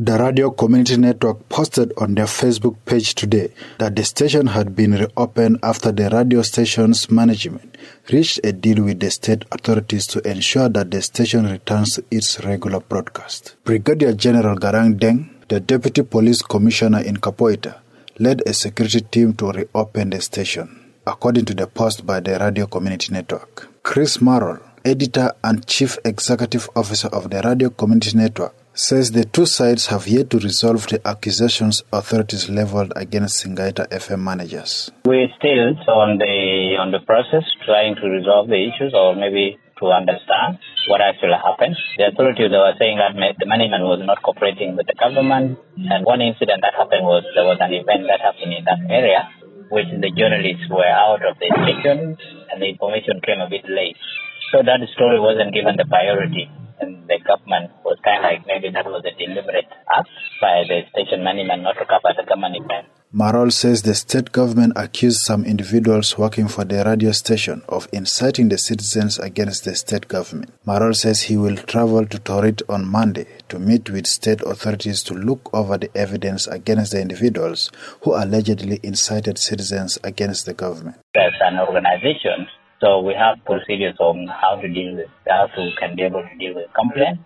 The Radio Community Network posted on their Facebook page today that the station had been reopened after the radio station's management reached a deal with the state authorities to ensure that the station returns to its regular broadcast. Brigadier General Garang Deng, the Deputy Police Commissioner in Kapoita, led a security team to reopen the station, according to the post by the Radio Community Network. Chris Marol, editor and chief executive officer of the Radio Community Network, says the two sides have yet to resolve the accusations authorities leveled against Singaita FM managers. We're still on the process, trying to resolve the issues or maybe to understand what actually happened. The authorities were saying that the management was not cooperating with the government, and one incident that happened was there was an event that happened in that area, which the journalists were out of the station and the information came a bit late. So that story wasn't given the priority. And the government was kind of like maybe that was a deliberate act by the station management not to cover the government event. Marol says the state government accused some individuals working for the radio station of inciting the citizens against the state government. Marol says he will travel to Torit on Monday to meet with state authorities to look over the evidence against the individuals who allegedly incited citizens against the government. As an organization, so we have procedures on how to deal with, can be able to deal with complaints,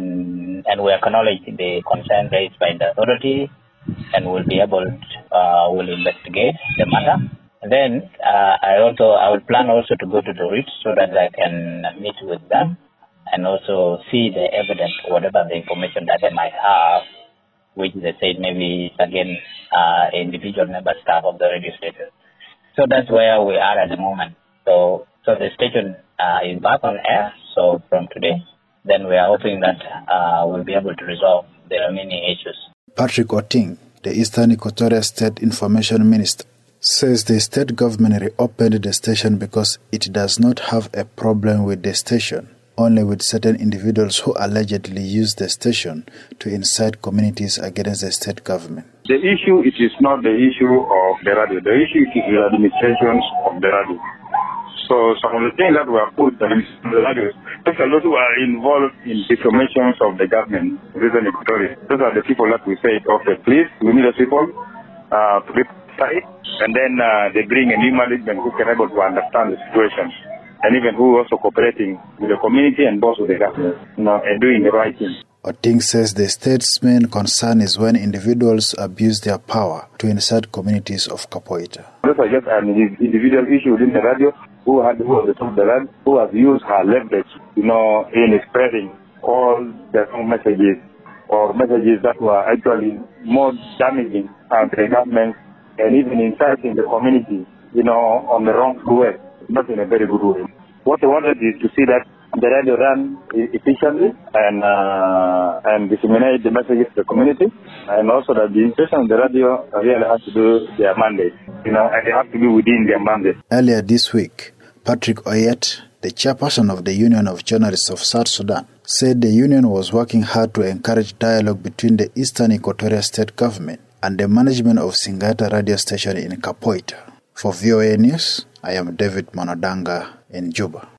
and we acknowledge the concern raised by the authority, and we'll be able to, will investigate the matter. And then I will plan also to go to the RIT so that I can meet with them and also see the evidence, whatever the information that they might have, which they say maybe again individual member staff of the radio station. So that's where we are at the moment. So the station is back on air, so from today, then we are hoping that we'll be able to resolve the remaining issues. Patrick Oting, the Eastern Equatoria State Information Minister, says the state government reopened the station because it does not have a problem with the station, only with certain individuals who allegedly use the station to incite communities against the state government. The issue, it is not the issue of the radio. The issue is the administrations of the radio. So some of the things that were put on the radio, those are those who are involved in informations of the government, Eastern Equatoria. Those are the people that we say, okay, please, we need those people to be side, and then they bring a new management who can able to understand the situation, and even who also cooperating with the community and both with the government, and doing the right thing. Oting says the state's main concern is when individuals abuse their power to incite communities of Kapoita. Those are just an individual issue within the radio who was the top of the land, who has used her leverage, in spreading all the wrong messages or messages that were actually more damaging to the government and even inciting the community, on the wrong way, not in a very good way. What they wanted is to see that the radio run efficiently and disseminate the messages to the community, and also that the station of the radio really has to do their mandate, and they have to be within their mandate. Earlier this week, Patrick Oyet, the chairperson of the Union of Journalists of South Sudan, said the union was working hard to encourage dialogue between the Eastern Equatoria State Government and the management of Singaita radio station in Kapoita. For VOA News, I am David Monodanga in Juba.